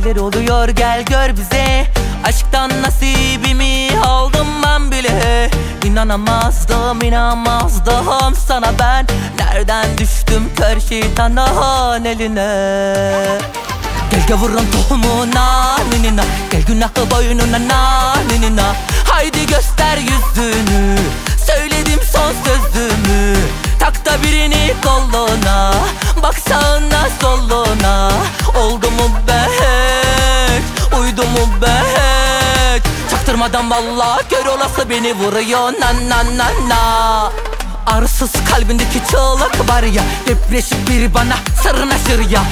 neler oluyor gel gör bize. Aşktan nasibimi aldım ben bile. İnanamazdım inanmazdım sana ben. Nereden düştüm kör şeytanın eline. Gel gavurun tohumuna ninina, gel günahı boynuna naninina. Haydi göster yüzünü, söyledim son sözümü. Tak da birini koluna, bak sağına soluna. Oldu mu bek, uydu mu bek. Çaktırmadan valla kör olası beni vuruyor na na na na. Arsız kalbindeki çığlık var ya, depreşip biri bana sırnaşır ya.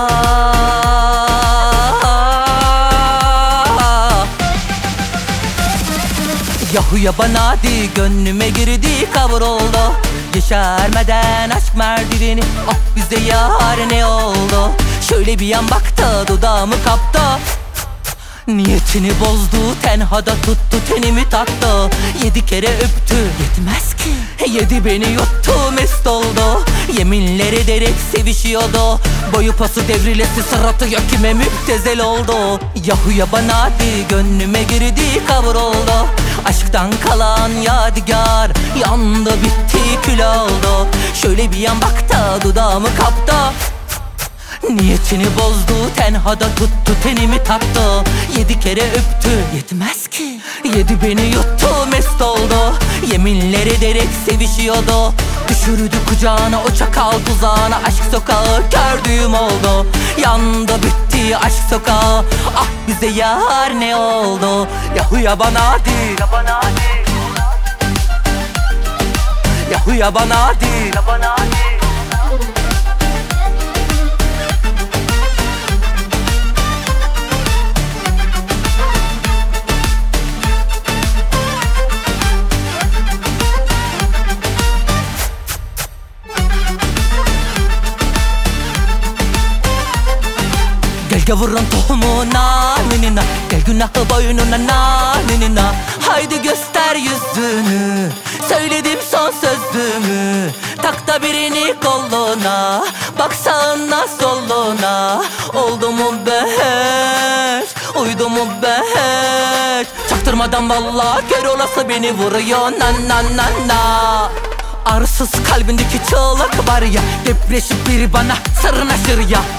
Yahuya bana di, gönlüme girdi kavruldu. Yeşermeden aşk merdiveni, ah bize yar ne oldu? Şöyle bir yan baktı, dudağımı kaptı. Niyetini bozdu, tenhada tuttu, tenimi taktı. 7 kere öptü, yetmez ki. 7 beni yuttu, mest oldu. Yeminler ederek sevişiyordu. Boyu pası devrilesi sıratı ya kime müptezel oldu. Yahuya bana di, gönlüme girdi kavruldu. Aşktan kalan yadigar yandı bitti kül oldu. Şöyle bir yan baktı, dudağımı kaptı. Niyetini bozdu, tenhada tuttu, tenimi taktı. 7 kere öptü, yetmez ki. 7 beni yuttu, mest oldu. Yeminler ederek sevişiyordu. Düşürdü kucağına, o çakal tuzağına. Aşk sokağı kördüğüm oldu. Yandı bitti aşk sokağı. Ah bize yar ne oldu? Yahuya bana değil, yahuya bana değil. Gel gavurun tohumuna ninina, gel günahı boynuna naninina. Haydi göster yüzünü, söyledim son sözümü. Tak da birini koluna, bak sağına soluna. Oldu mu beş, uydu mu beş. Çaktırmadan valla kör olası beni vuruyor na na na na. Arsız kalbindeki çığlık var ya, depreşip biri bana sırnaşır ya.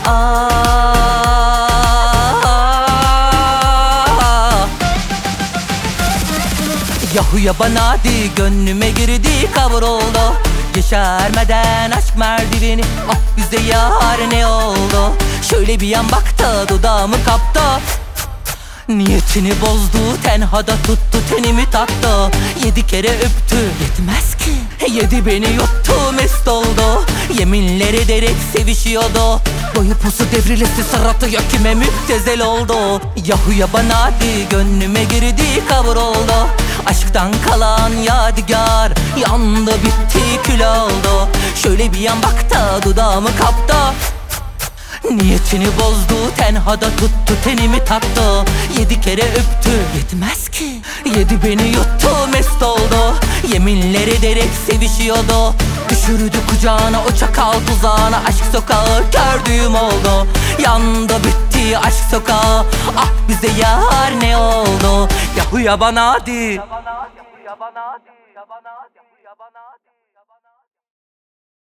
Yahuya bana di, gönlüme girdi kavruldu. Yeşermeden aşk merdiveni, ah bize yar ne oldu? Şöyle bir yan baktı, dudağımı kaptı. Niyetini bozdu, tenhada tuttu, tenimi taktı. 7 kere öptü, yetmez ki. 7 beni yuttu, mest oldu. Yeminler ederek sevişiyordu. Boyu pusu devrilesi sıratı ya kime müptezel oldu. Yahuya bana di, gönlüme girdi kavruldu. Aşktan kalan yadigar yandı bitti kül oldu. Şöyle bir yan baktı, dudağımı kaptı. Niyetini bozdu, tenhada tuttu, tenimi taktı. 7 kere öptü, yetmez ki. 7 beni yuttu, mest oldu. Yeminler ederek sevişiyordu. Düşürdü kucağına, o çakal tuzağına. Aşk sokağı kördüğüm oldu. Yandı bitti aşk sokağı. Ah bize yar ne oldu? Yahuya bana di.